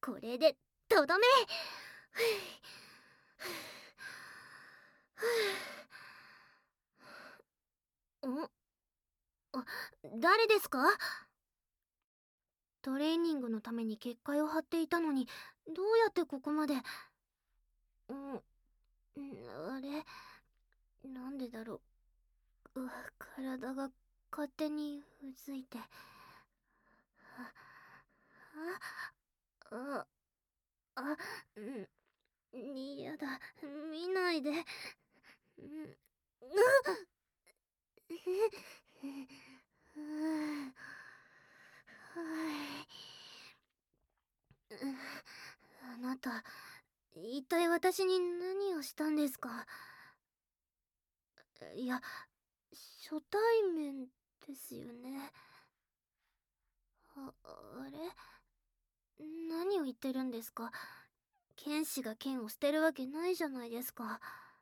これでとどめ。んあ、誰ですか？トレーニングのために結界を張っていたのに、どうやってここまで。あれ、なんでだろう。体が勝手にうずいて。あ、あ、あ、やだ、見ないで。あなた、一体私に何をしたんですか？いや、初対面ですよね。あれ、何を言ってるんですか？剣士が剣を捨てるわけないじゃないですか。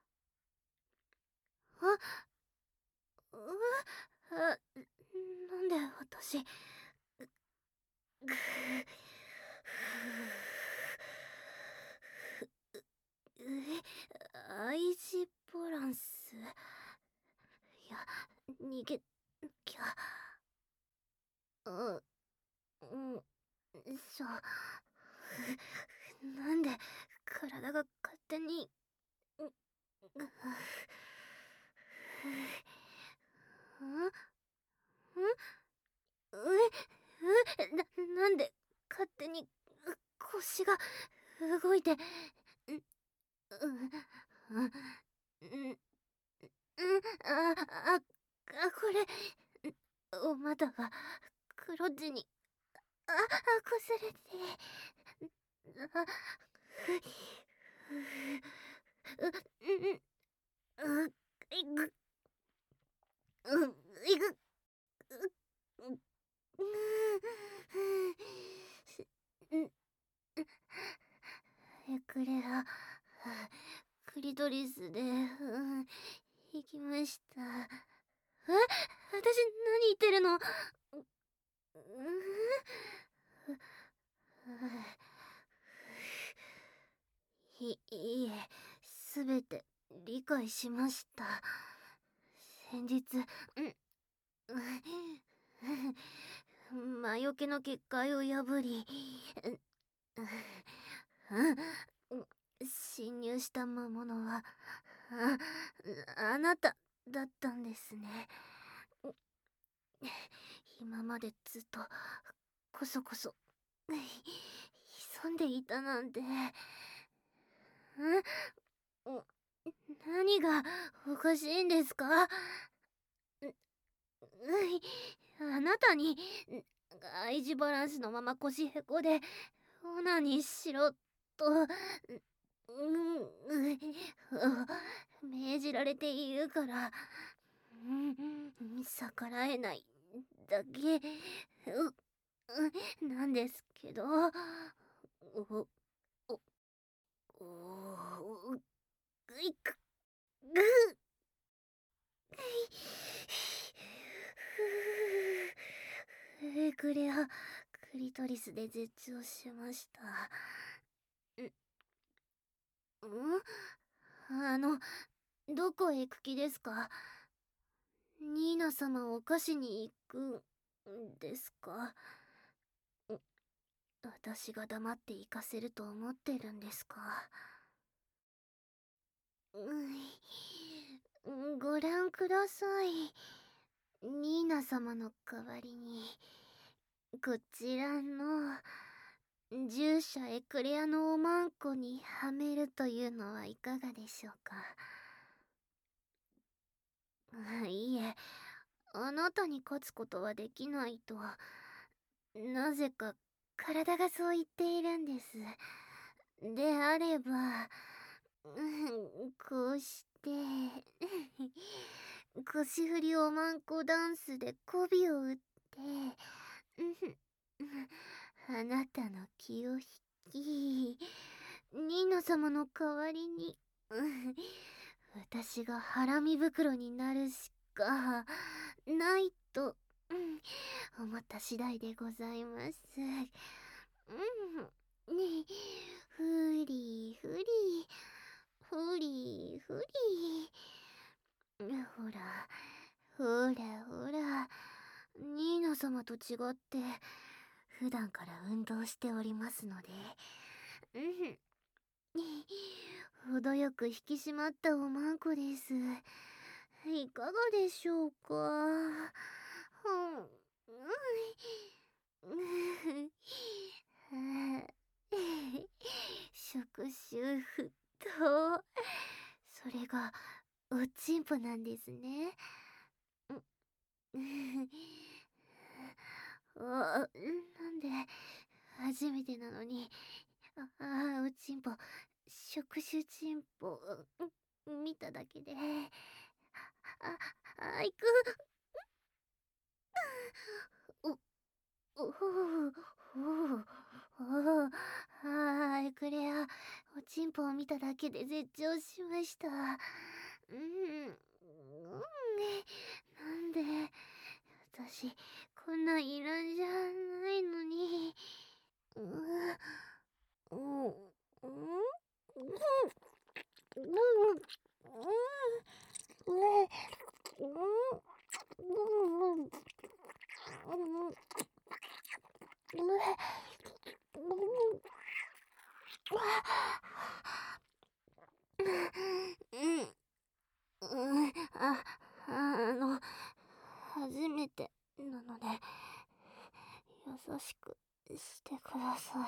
うなんで私。ぐアイジボランス。いや、逃げきゃ。うん、なんで体が勝手に。なんで勝手に腰が動いて。これ、お股が黒地に擦れて。あ、いぐ、いぐ、エクレア、クリトリスで、行きました。私何言ってるの？いえ、すべて理解しました。先日、魔除けの結界を破り、侵入した魔物は、あなただったんですね。今までずっと、こそこそ、潜んでいたなんて。何がおかしいんですか？あなたに愛知バランスのまま腰へこでオナにしろと命じられているから、逆らえないだけなんですけど。おおおぐいくぐエクレア、クリトリスで絶頂しました。どこへ行く気ですか？ニーナ様を犯しに行くんですか？私が黙って行かせると思ってるんですか？ご覧ください。ニーナ様の代わりに、こちらの従者エクレアのおまんこにはめるというのはいかがでしょうか？いいえ、あなたに勝つことはできないと、なぜか体がそう言っているんです。であれば、こうして腰振りおまんこダンスで媚びを打って、あなたの気を引き、ニーナ様の代わりに、私がハラミ袋になるしかないと、思った次第でございます。 ね、ふりふり、ふりふり。ほら、ほらほら、ニーナ様と違って、普段から運動しておりますので、うん、程よく引き締まったおまんこです。いかがでしょうか。うん、触手沸騰。それがおちんぽなんですね。なんで初めてなのに、おちんぽ、触手ちんぽ、見ただけで、いく、お、おほエクレア、おちんぽを見ただけで絶頂しました。なんで、私、こんなんいらんじゃないのに。うん、うん、うん、うん、あ、初めてなので、優しくしてくださ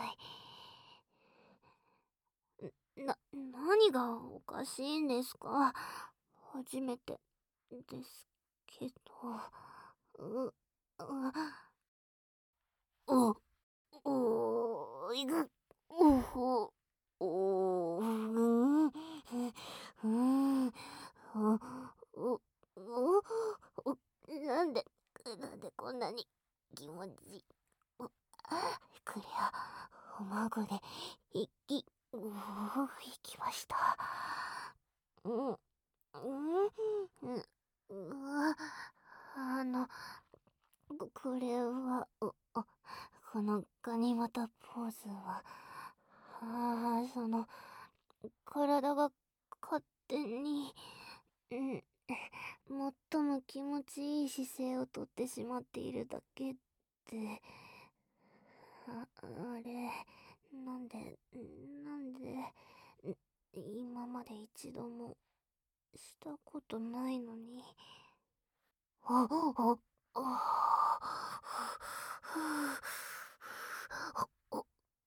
い。何がおかしいんですか？初めてですけど。お、いく、お、お、うん、お、なんでこんなに気持ちいい。クレア、おまごで、行きました。うん、うん、うん、あの、これは、このガニ股ポーズは、体が勝手に、うん、最も気持ちいい姿勢をとってしまっているだけで、あれ、なんで、今まで一度もしたことないのに。あ、あ、お、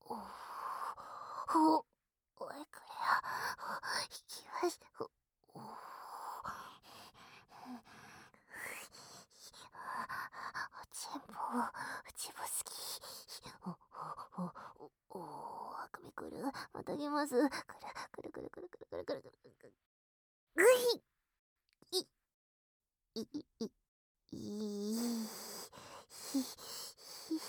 おいくれや、引きまし、お、ちんぽ、ちぼすき。あくびくる。またぎます。くるくるくるくるくるくるくるくるくる。ぐい、い、い、い、い、ひ、ひ、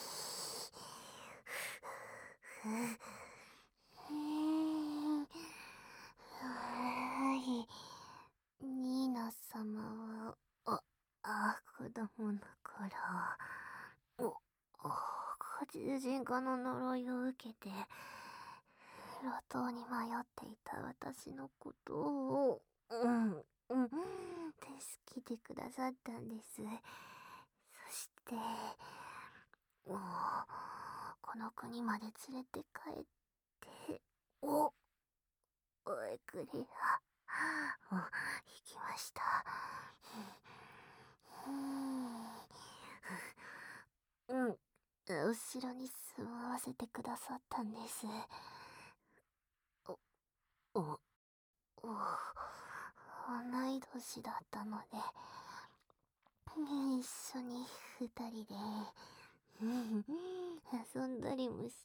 はい。ニーナ様は、子供の頃、ご主人家の呪いを受けて、路頭に迷っていた私のことを、助けてくださったんです。そして、もう、この国まで連れて帰って、おいくれや、行きました。後ろに座らせてくださったんです。お、お、同い年だったので、一緒に二人で、遊んだりもして、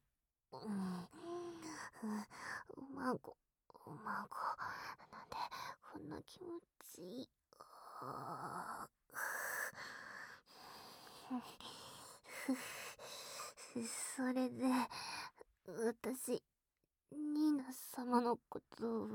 おまご、なんで、こんな気持ちいい。それで、私、ニーナ様のことを、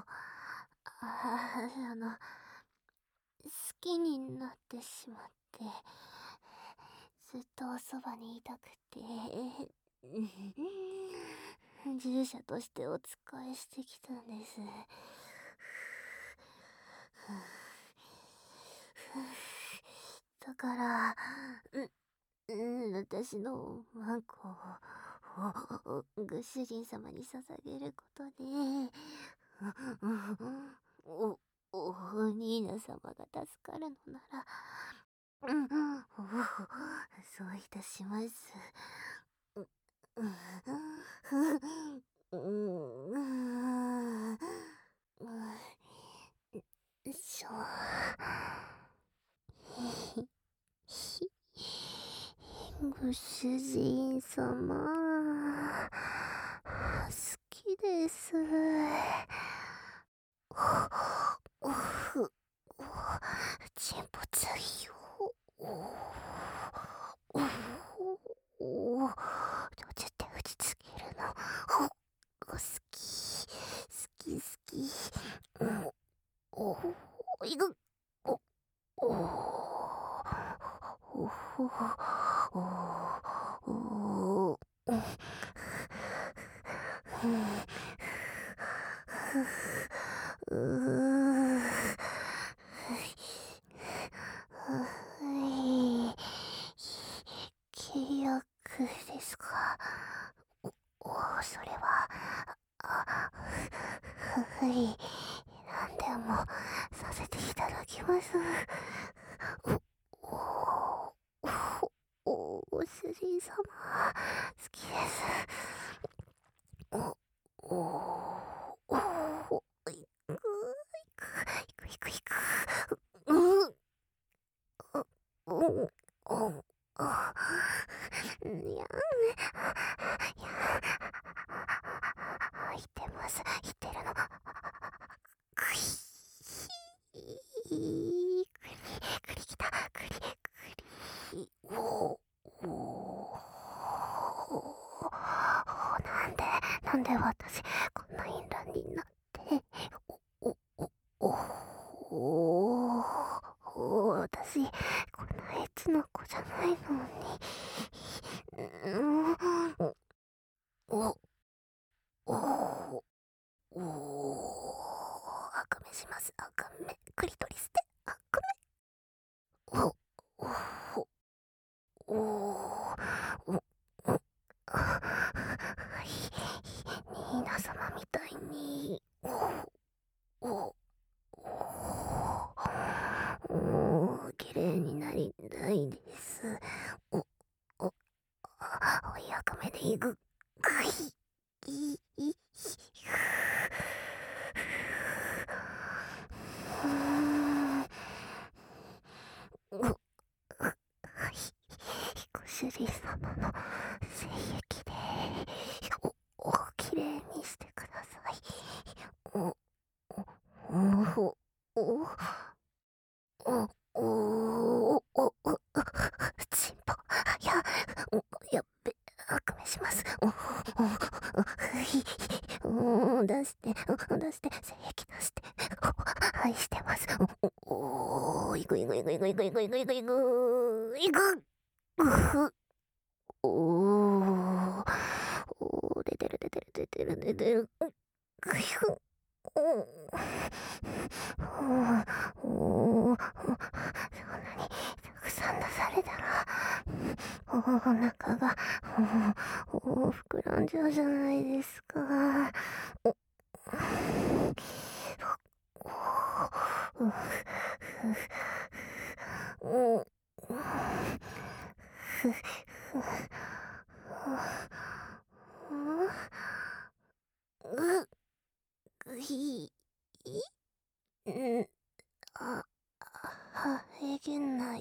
好きになってしまって、ずっとおそばにいたくて、 従者としてお仕えしてきたんです。だから、私のワンコをご主人様に捧げることで、お、おニーナ様が助かるのなら、そういたします。しょ。ご主人様、好きです。沈没よ。どうやって打ちつけるの。好き、好き、好き。いく。おおお契約ですか。それは、はい、何でもさせていただきます。ご主人様、好きです。いく、いく、いく。うん、うん、うん、いや、入ってます。入ってるの。くいくりきた。くり。なんで私、こんな淫乱になって。私、こんなエッチな子じゃないのに。お、お、赤目します。赤目。クリトリスで。赤目。お、お、ニーナ様みたいに。綺麗になりたいです。お、お、赤目でいく。い、ご主人様の精液で、綺麗にしてください。お、お、お、チンポ。やっべ、悪夢します。出して、出して、精液出して。はい、してます。いくいくいくいくいくいくいくいくいく。いく。出てる出てる出てる出てる。そんなにたくさん出されたら、お腹が膨らんじゃうじゃないですか。い、ん、あ、えげない。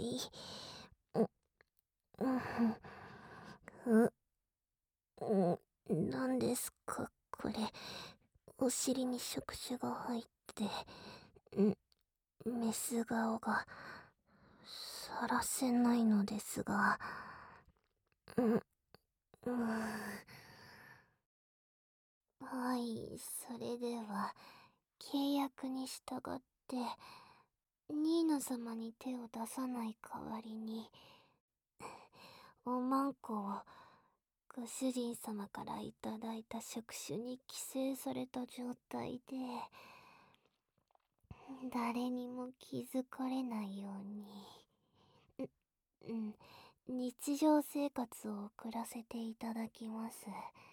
なんですか、これ。お尻に触手が入って、メス顔が、晒せないのですが、はい、それでは、契約に従って、ニーナ様に手を出さない代わりに、おまんこをご主人様からいただいた触手に寄生された状態で、誰にも気づかれないように、日常生活を送らせていただきます。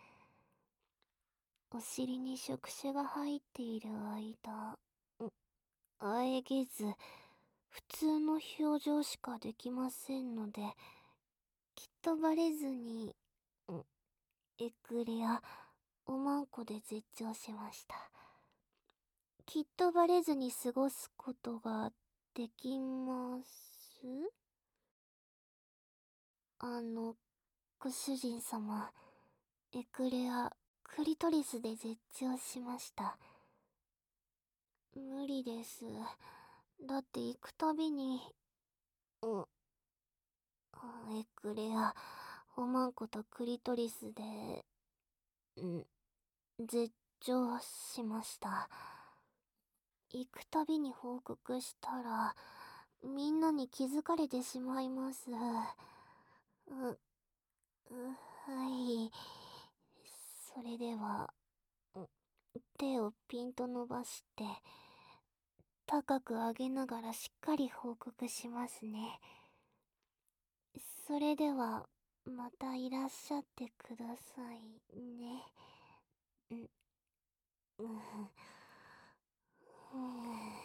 お尻に触手が入っている間、あえげず、普通の表情しかできませんので、きっとバレずに、エクレア、おまんこで絶頂しました。きっとバレずに過ごすことができます。ご主人様、エクレア、クリトリスで絶頂しました。無理です。だって行くたびに、エクレア、おまんことクリトリスで、絶頂しました。行くたびに報告したら、みんなに気づかれてしまいます。はい。それでは、手をピンと伸ばして、高く上げながらしっかり報告しますね。それでは、またいらっしゃってくださいね。うん。